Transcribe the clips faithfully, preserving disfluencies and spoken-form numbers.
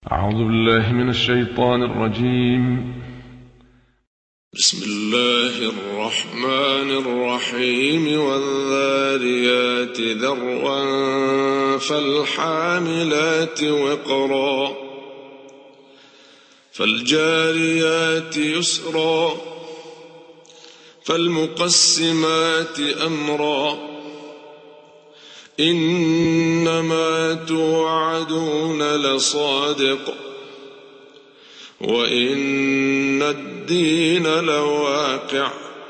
أعوذ بالله من الشيطان الرجيم. بسم الله الرحمن الرحيم والذاريات ذروا فالحاملات وقرا فالجاريات يسرا فالمقسمات أمرا إنما توعدون لصادق وإن الدين لواقع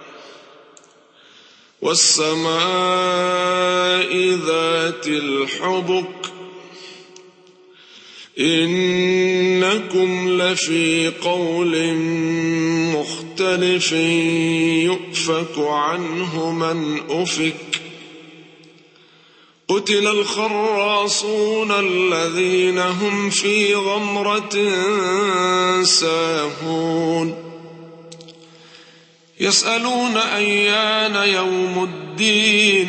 والسماء ذات الحبك إنكم لفي قول مختلف يؤفك عنه من أفك قتل الخراصون الذين هم في غمرة ساهون يسألون أيان يوم الدين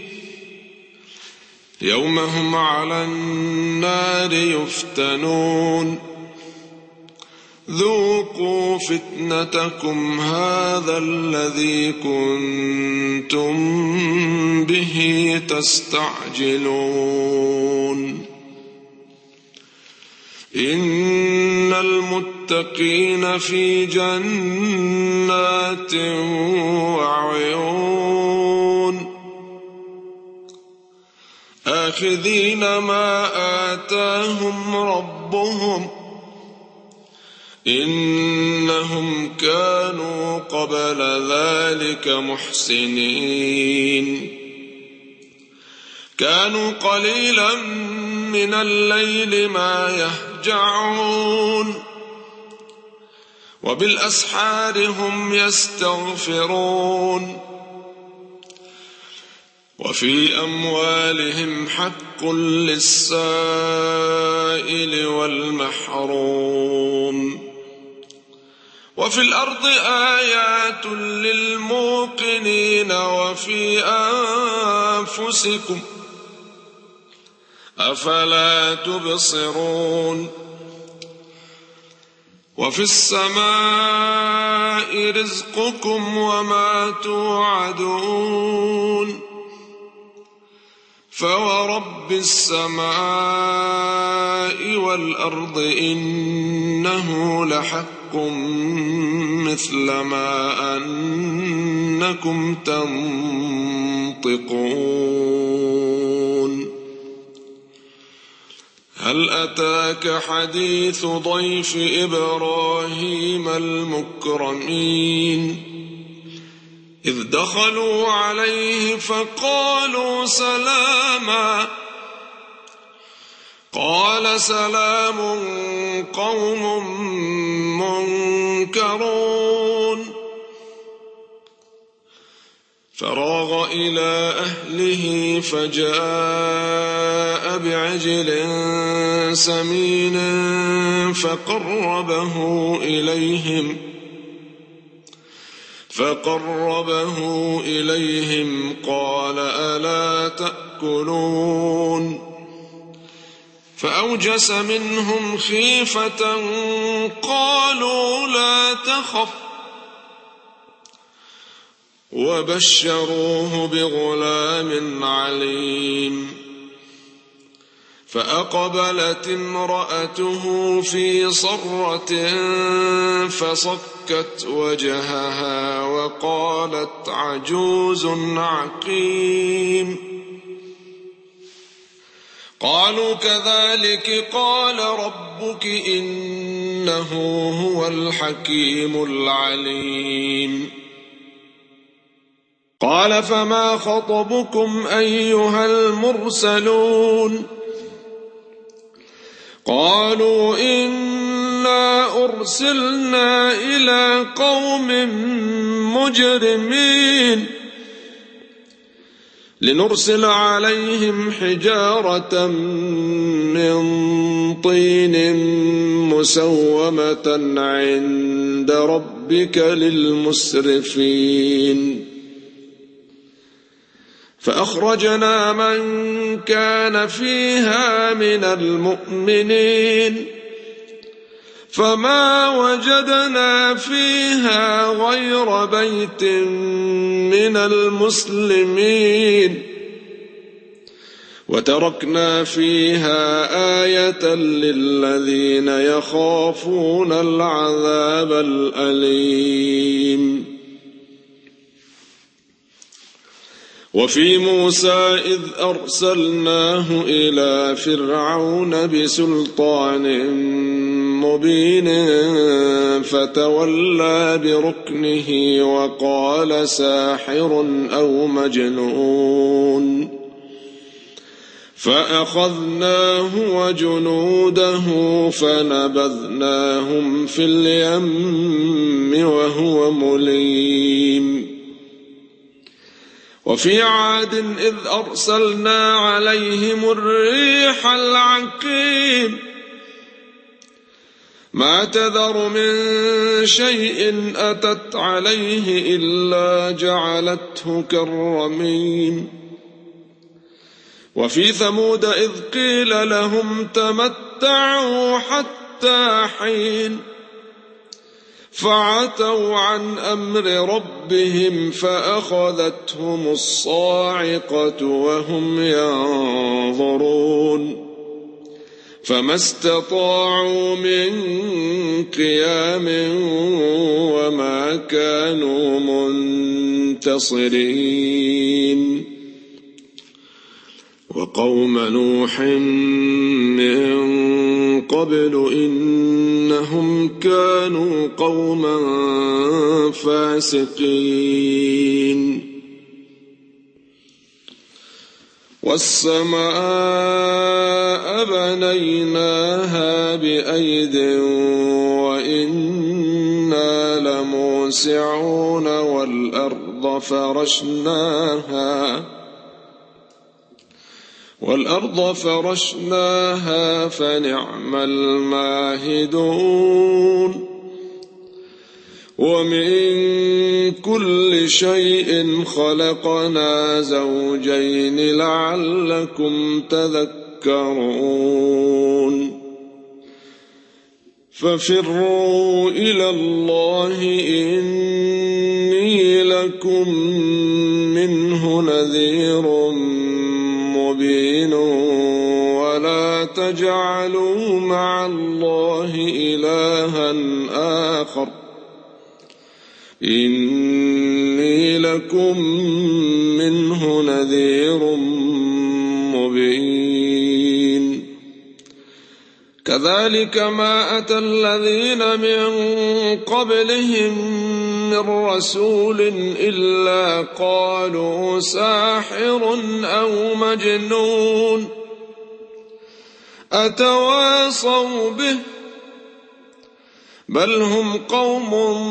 يوم هم على النار يفتنون ذوقوا فتنتكم هذا الذي كنتم به تستعجلون إن المتقين في جنات وعيون آخذين ما آتاهم ربهم إنهم كانوا قبل ذلك محسنين كانوا قليلا من الليل ما يهجعون وبالأسحار هم يستغفرون وفي أموالهم حق للسائل والمحروم وفي الأرض آيات للموقنين وفي أنفسكم أفلا تبصرون وفي السماء رزقكم وما توعدون فورب السماء والأرض إنه لحق مثل ما أنكم تنطقون هل أتاك حديث ضيف إبراهيم المكرمين إذ دخلوا عليه فقالوا سلاما قال سلام قوم منكرون فراغ إلى أهله فجاء بعجل سمين فقربه إليهم فقربه إليهم قال ألا تأكلون فأوجس منهم خيفة قالوا لا تخف وبشروه بغلام عليم فأقبلت امرأته في صرة فصكت وجهها وقالت عجوز عقيم قالوا كذلك قال ربك إنه هو الحكيم العليم قال فما خطبكم أيها المرسلون قالوا إنا أرسلنا إلى قوم مجرمين لنرسل عليهم حجارة من طين مسومة عند ربك للمسرفين فأخرجنا من كان فيها من المؤمنين فما وجدنا فيها غير بيت من المسلمين وتركنا فيها آية للذين يخافون العذاب الأليم. وفي موسى إذ أرسلناه إلى فرعون بسلطان مبين فتولى بركنه وقال ساحر أو مجنون فأخذناه وجنوده فنبذناهم في اليم وهو مليم. وفي عاد إذ أرسلنا عليهم الريح العقيم ما تذر من شيء أتت عليه إلا جعلته كالرميم. وفي ثمود إذ قيل لهم تمتعوا حتى حين فعتوا عن أمر ربهم فأخذتهم الصاعقة وهم ينظرون فما استطاعوا من قيام وما كانوا منتصرين. وقوم نوح من قبل إنهم كانوا قوما فاسقين. والسماء بنيناها بأيد وإنا لموسعون والأرض فرشناها والأرض فرشناها فنعم الماهدون. ومن كل شيء خلقنا زوجين لعلكم تذكرون. ففروا إلى الله إني لكم منه نذير مبين. ولا تجعلوا مع الله إلها آخر إني لكم منه نذير مبين. كذلك ما أتى الذين من قبلهم من رسول إلا قالوا ساحر أو مجنون أتواصوا به بل هم قوم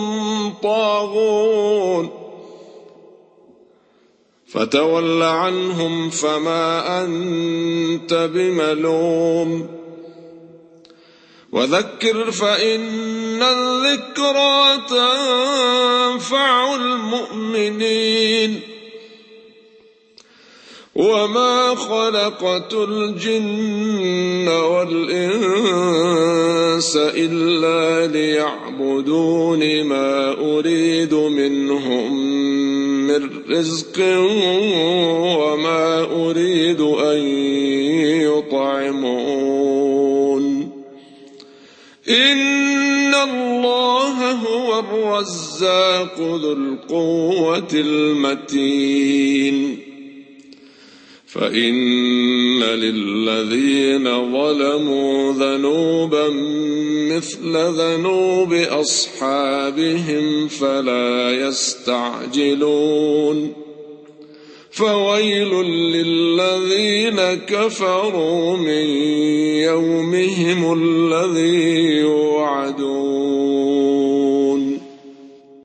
طاغون. فتول عنهم فما أنت بملوم وذكر فإن الذكرى تنفع المؤمنين. وما خلقت الجن والإنس إلا ليعبدون ما أريد منهم من رزق وما أريد أن يطعمون إن الله هو الرزاق ذو القوة المتين. فإن للذين ظلموا ذنوبا مثل ذنوب أصحابهم فلا يستعجلون. فويل للذين كفروا من يومهم الذي يوعدون.